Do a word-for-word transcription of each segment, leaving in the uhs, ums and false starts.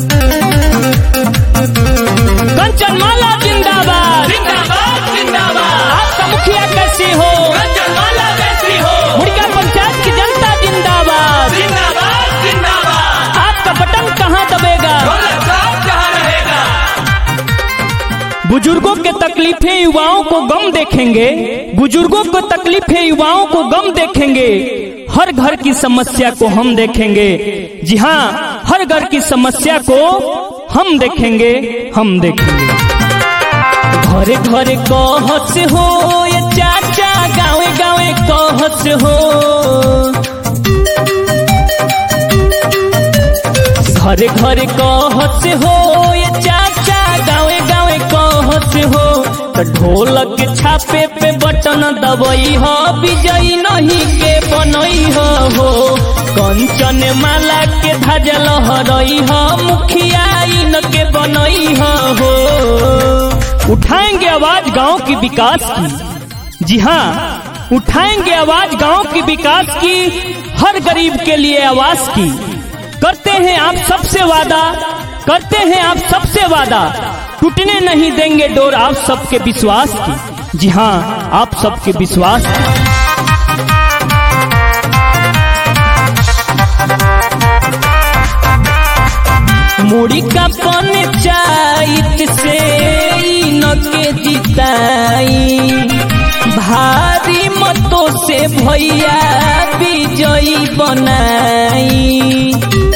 कंचनमाला जिंदाबाद जिंदाबाद जिंदाबाद। आपका मुखिया कैसी हो? कंचनमाला कैसी हो? मुड़िया पंचायत की जनता जिंदाबाद जिंदाबाद जिंदाबाद। आपका बटन कहाँ दबेगा? ढोलक साहब कहाँ रहेगा? बुजुर्गों के तकलीफें युवाओं को गम देखेंगे, बुजुर्गों को तकलीफें युवाओं को गम देखेंगे, हर घर की समस्या को हम देखेंगे। जी हाँ, हर घर की समस्या को हम देखेंगे, हम देखेंगे। घरे घरे कहस हो ये चाचा, गाँवे गाँवे कहस हो। घरे घरे कहस हो ये चाचा, गाँवे गाँवे कहस हो। तो ढोलक छापे पे बटन दबई हो, विजयी नहीं के बनई हो। कंचन माला के ध्वजा लहरई हो, मुखिया इन के बनई हो। उठाएंगे आवाज गांव की विकास की। जी हाँ, उठाएंगे आवाज गांव की विकास की, हर गरीब के लिए आवास की। करते हैं आप सबसे वादा, करते हैं आप सबसे वादा, टूटने नहीं देंगे डोर आप सबके विश्वास की। जी हाँ, आप सबके विश्वास की। मुड़ी का पंचायत से न के जिताई, भारी मतों से भैया विजयी बनाई।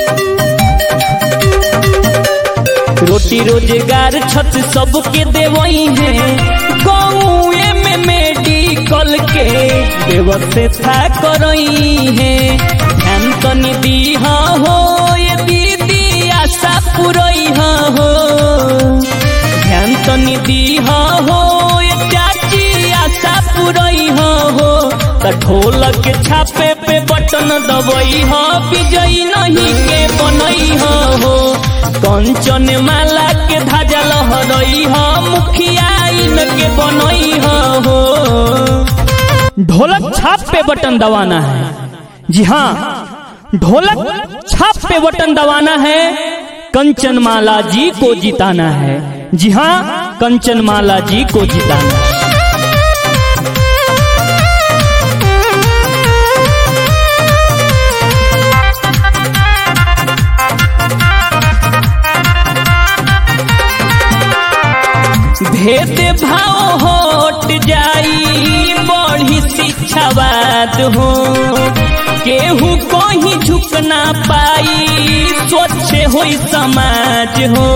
रोटी रोजगार छत सबके देवई है, गाँव में मेडिकल के व्यवस्था करई है। ध्यान तनी दीहा हो ये दीदी आशा पुरई हो। ध्यान तनी दीहा हो ये चाची आशा पुरई हो। तो ढोलक छापे पे बटन दबई हो, विजयी नहीं के बनई हो। कंचन माला के ध्वजा लहरई हो, मुखिया इनके बनई हो। ढोलक छाप पे बटन दबाना है। जी हाँ, ढोलक छाप पे बटन दबाना है, कंचन माला जी को जिताना है। जी हाँ, कंचन माला जी को जिताना है। भेद भाव हट जाई, बढ़ी शिक्षावाद हो। केहू कहीं झुक ना पाई, स्वच्छ होई समाज हो।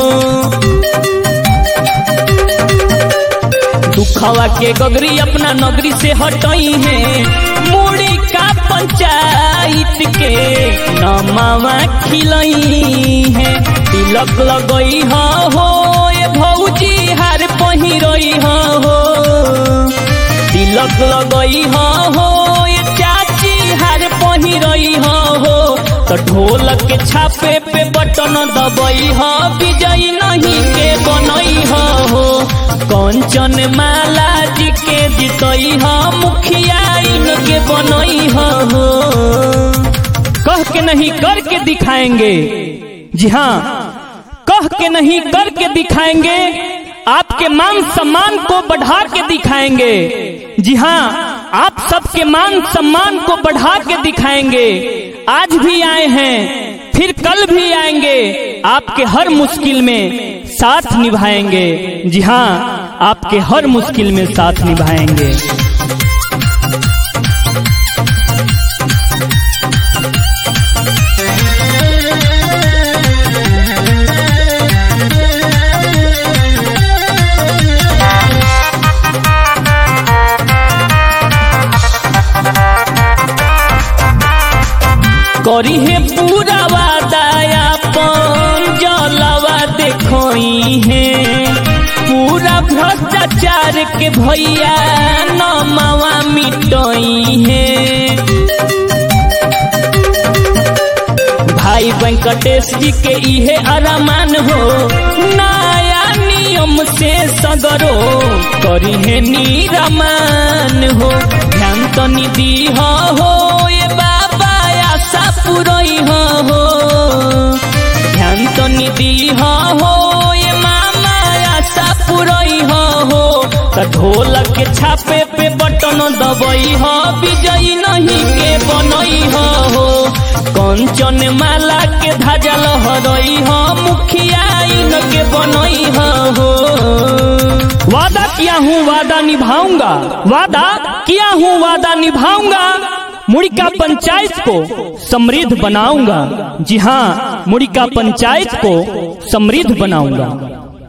दुखवा के गगरी अपना नगरी से हटई है, मुड़ी का पंचायत के नमावा खिलई है। तिलक लगई हो ये भौजी हार पहिरई हो। तिलक लगई हो ये चाची हार पहिरई हो। तो ढोलक के छापे पे बटन दबई हो, विजयी नहीं के बनई हो। कंचन माला जी के जितई हो, मुखिया इनके बनई हो। कह के नहीं करके दिखाएंगे। जी हाँ, कह के नहीं करके दिखाएंगे, आपके मान सम्मान को बढ़ा के दिखाएंगे। जी हाँ, आप सबके मान सम्मान को बढ़ा के दिखाएंगे। आज भी आए हैं, फिर कल भी आएंगे, आपके हर मुश्किल में साथ निभाएंगे। जी हाँ, आपके हर मुश्किल में साथ निभाएंगे। करी है पूरा वादा अपन, जलवा देखई है। पूरा भ्रष्टाचार के भैया नमावा मिटई है। भाई वेंकटेश जी के इहे अरमान हो, नया नियम से सगरो करी है निरमान हो। ध्यान तनी दीहा हो ये बाबा आशा पुरई हो। ध्यान तनी दी ढोलक के छापे पे बटन दबई हो विजयी नहीं के बनई हो कंचन माला के धाजा लहरई हो मुखिया इन के बनई हो। वादा किया हूँ वादा निभाऊंगा, वादा किया हूँ वादा निभाऊंगा, मुड़िका पंचायत को समृद्ध बनाऊंगा। जी हाँ, मुड़िका पंचायत को समृद्ध बनाऊंगा।